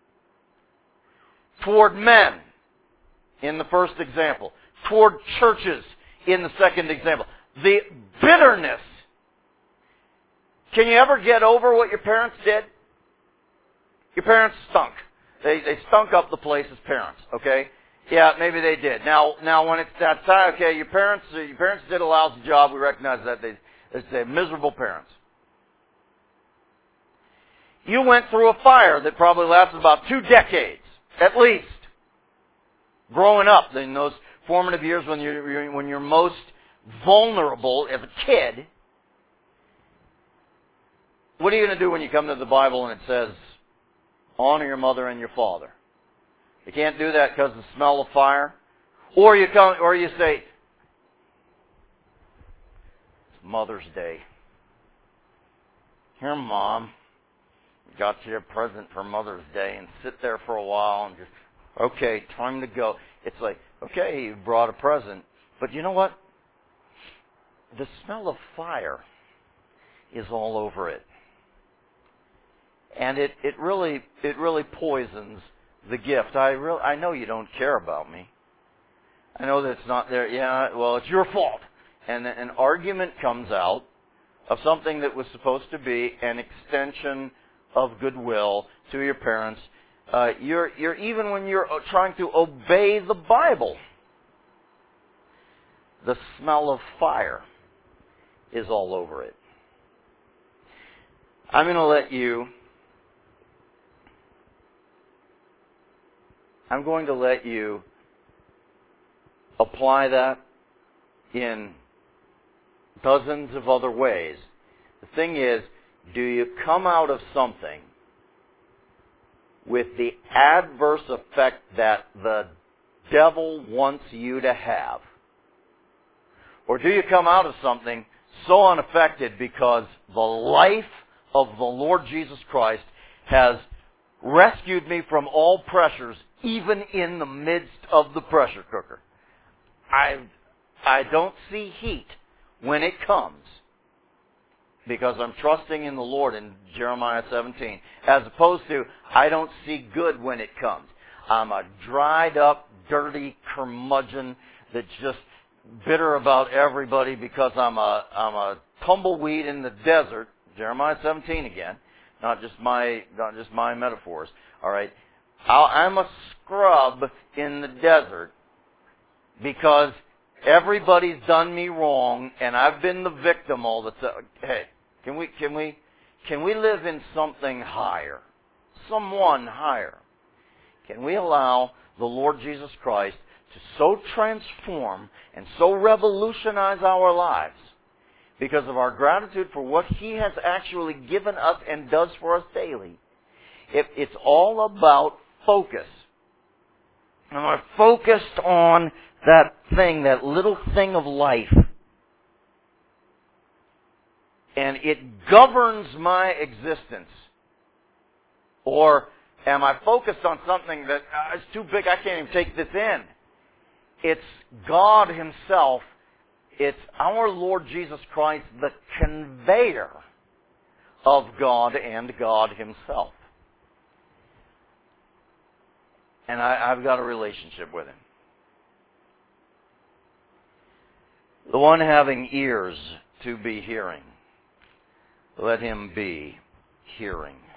toward men in the first example, toward churches in the second example. The bitterness can you ever get over what your parents did? Your parents stunk. They they stunk up the place as parents, okay? Yeah, maybe they did. Now, now when it's that time, okay, your parents your parents did a lousy job. We recognize that. They, they're miserable parents. You went through a fire that probably lasted about two decades, at least. Growing up in those formative years when you're, when you're most vulnerable as a kid, what are you going to do when you come to the Bible and it says, honor your mother and your father? You can't do that because of the smell of fire. Or you come, or you say, it's Mother's Day. Here, Mom, got you a present for Mother's Day, and sit there for a while and just, okay, time to go. It's like, okay, you brought a present, but you know what? The smell of fire is all over it. And it, it really it really poisons the gift. I real I know you don't care about me. I know that it's not there. Yeah, well, it's your fault. And an argument comes out of something that was supposed to be an extension of goodwill to your parents. Uh, you're you're even when you're trying to obey the Bible, the smell of fire is all over it. I'm going to let you. I'm going to let you apply that in dozens of other ways. The thing is, do you come out of something with the adverse effect that the devil wants you to have? Or do you come out of something so unaffected because the life of the Lord Jesus Christ has rescued me from all pressures, even in the midst of the pressure cooker? I, I don't see heat when it comes because I'm trusting in the Lord in Jeremiah seventeen, as opposed to I don't see good when it comes. I'm a dried up, dirty curmudgeon that's just bitter about everybody because I'm a I'm a tumbleweed in the desert. Jeremiah seventeen again, not just my not just my metaphors. All right, I'll, I'm a scrub in the desert because everybody's done me wrong, and I've been the victim all the time. Hey, can we can we can we live in something higher, someone higher? Can we allow the Lord Jesus Christ to so transform and so revolutionize our lives because of our gratitude for what He has actually given us and does for us daily? If it's all about focus. And we're focused on that thing, that little thing of life. And it governs my existence. Or am I focused on something that uh, is too big, I can't even take this in? It's God Himself. It's our Lord Jesus Christ, the conveyor of God and God Himself. And I, I've got a relationship with Him. The one having ears to be hearing, let him be hearing.